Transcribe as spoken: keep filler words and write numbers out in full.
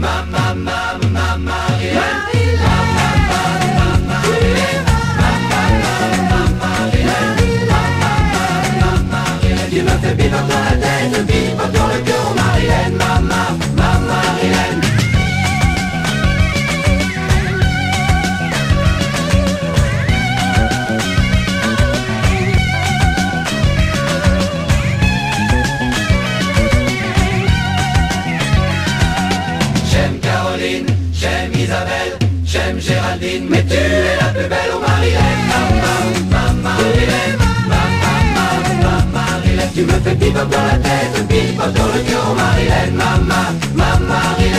Tu me fais vivre dans la tête, vivre dans le cœur, Marilène, maman, maman, Marilène. J'aime Caroline, j'aime Isabelle, j'aime Géraldine, mais tu es la plus belle, oh Marilène, maman, maman, Marilène, maman, maman, Marilène. Tu me fais vivre dans la tête, vivre dans le cœur, oh Marilène, maman, maman, Marilène.